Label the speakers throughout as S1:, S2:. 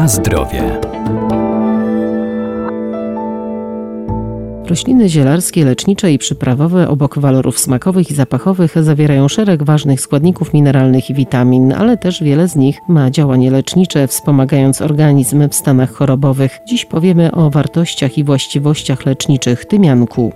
S1: Na zdrowie.
S2: Rośliny zielarskie, lecznicze i przyprawowe obok walorów smakowych i zapachowych zawierają szereg ważnych składników mineralnych i witamin, ale też wiele z nich ma działanie lecznicze, wspomagając organizm w stanach chorobowych. Dziś powiemy o wartościach i właściwościach leczniczych tymianku.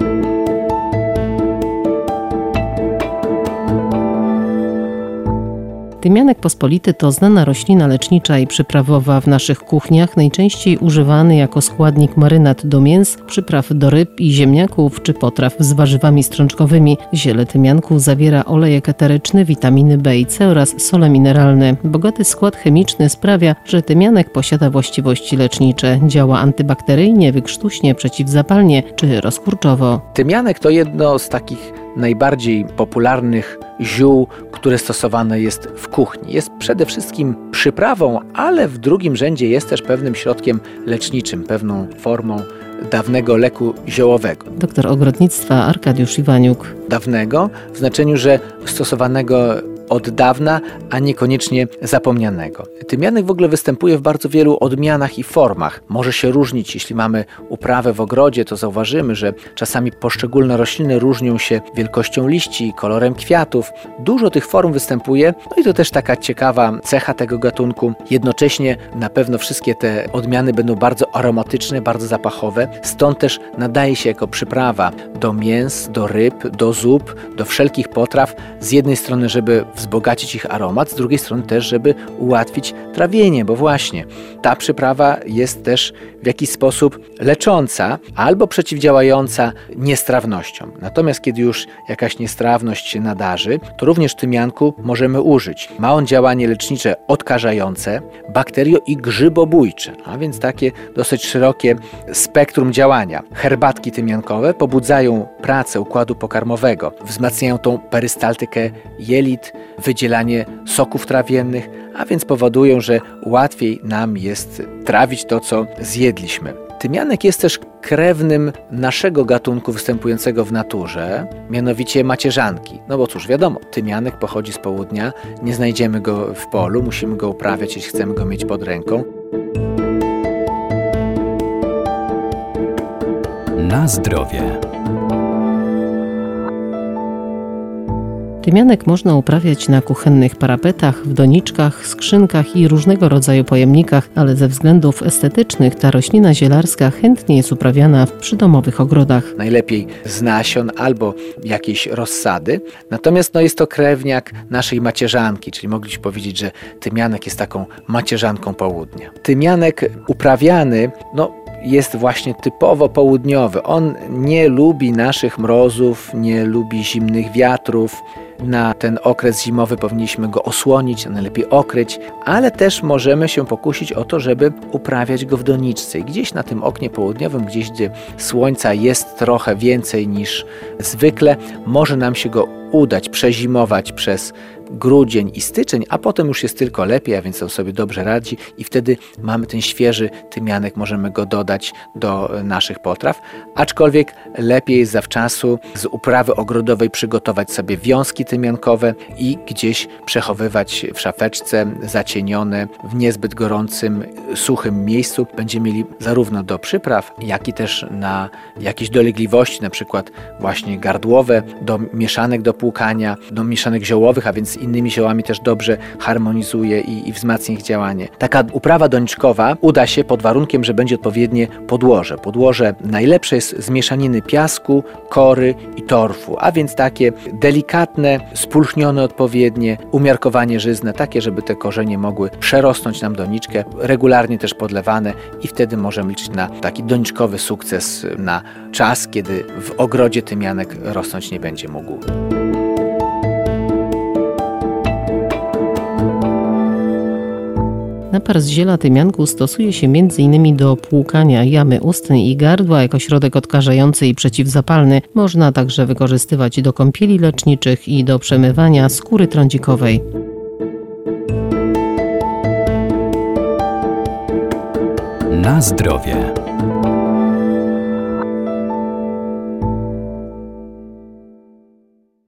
S2: Tymianek pospolity to znana roślina lecznicza i przyprawowa w naszych kuchniach, najczęściej używany jako składnik marynat do mięs, przypraw do ryb i ziemniaków czy potraw z warzywami strączkowymi. Ziele tymianku zawiera olejek eteryczny, witaminy B i C oraz sole mineralne. Bogaty skład chemiczny sprawia, że tymianek posiada właściwości lecznicze. Działa antybakteryjnie, wykrztuśnie, przeciwzapalnie czy rozkurczowo.
S3: Tymianek to jedno z takich najbardziej popularnych ziół, które stosowane jest w kuchni. Jest przede wszystkim przyprawą, ale w drugim rzędzie jest też pewnym środkiem leczniczym, pewną formą dawnego leku ziołowego.
S2: Doktor ogrodnictwa Arkadiusz Iwaniuk.
S3: Dawnego w znaczeniu, że stosowanego od dawna, a niekoniecznie zapomnianego. Tymianek w ogóle występuje w bardzo wielu odmianach i formach. Może się różnić, jeśli mamy uprawę w ogrodzie, to zauważymy, że czasami poszczególne rośliny różnią się wielkością liści, kolorem kwiatów. Dużo tych form występuje, no i to też taka ciekawa cecha tego gatunku. Jednocześnie na pewno wszystkie te odmiany będą bardzo aromatyczne, bardzo zapachowe, stąd też nadaje się jako przyprawa do mięs, do ryb, do zup, do wszelkich potraw. Z jednej strony, żeby wzbogacić ich aromat, z drugiej strony też, żeby ułatwić trawienie, bo właśnie ta przyprawa jest też w jakiś sposób lecząca albo przeciwdziałająca niestrawnościom. Natomiast kiedy już jakaś niestrawność się nadarzy, to również tymianku możemy użyć. Ma on działanie lecznicze odkażające, bakterio- i grzybobójcze, a więc takie dosyć szerokie spektrum działania. Herbatki tymiankowe pobudzają pracę układu pokarmowego, wzmacniają tą perystaltykę jelit, wydzielanie soków trawiennych, a więc powodują, że łatwiej nam jest trawić to, co zjedliśmy. Tymianek jest też krewnym naszego gatunku występującego w naturze, mianowicie macierzanki. No bo cóż, wiadomo, tymianek pochodzi z południa, nie znajdziemy go w polu, musimy go uprawiać, jeśli chcemy go mieć pod ręką.
S1: Na zdrowie.
S2: Tymianek można uprawiać na kuchennych parapetach, w doniczkach, skrzynkach i różnego rodzaju pojemnikach, ale ze względów estetycznych ta roślina zielarska chętnie jest uprawiana w przydomowych ogrodach.
S3: Najlepiej z nasion albo jakiejś rozsady. Natomiast jest to krewniak naszej macierzanki, czyli mogliśmy powiedzieć, że tymianek jest taką macierzanką południa. Tymianek uprawiany, jest właśnie typowo południowy. On nie lubi naszych mrozów, nie lubi zimnych wiatrów. Na ten okres zimowy powinniśmy go osłonić, a najlepiej okryć, ale też możemy się pokusić o to, żeby uprawiać go w doniczce. I gdzieś na tym oknie południowym, gdzieś gdzie słońca jest trochę więcej niż zwykle, może nam się go udać przezimować przez grudzień i styczeń, a potem już jest tylko lepiej, a więc on sobie dobrze radzi i wtedy mamy ten świeży tymianek, możemy go dodać do naszych potraw, aczkolwiek lepiej jest zawczasu z uprawy ogrodowej przygotować sobie wiązki tymiankowe i gdzieś przechowywać w szafeczce zacienione w niezbyt gorącym, suchym miejscu. Będziemy mieli zarówno do przypraw, jak i też na jakieś dolegliwości, na przykład właśnie gardłowe, do mieszanek do płukania, do mieszanek ziołowych, a więc z innymi ziołami też dobrze harmonizuje i wzmacnia ich działanie. Taka uprawa doniczkowa uda się pod warunkiem, że będzie odpowiednie podłoże. Podłoże najlepsze jest z mieszaniny piasku, kory i torfu, a więc takie delikatne, spulchnione odpowiednie, umiarkowanie żyzne, takie, żeby te korzenie mogły przerosnąć nam doniczkę, regularnie też podlewane i wtedy możemy liczyć na taki doniczkowy sukces na czas, kiedy w ogrodzie tymianek rosnąć nie będzie mógł.
S2: Napar z ziela tymianku stosuje się m.in. do płukania jamy ustnej i gardła jako środek odkażający i przeciwzapalny. Można także wykorzystywać do kąpieli leczniczych i do przemywania skóry trądzikowej.
S1: Na zdrowie.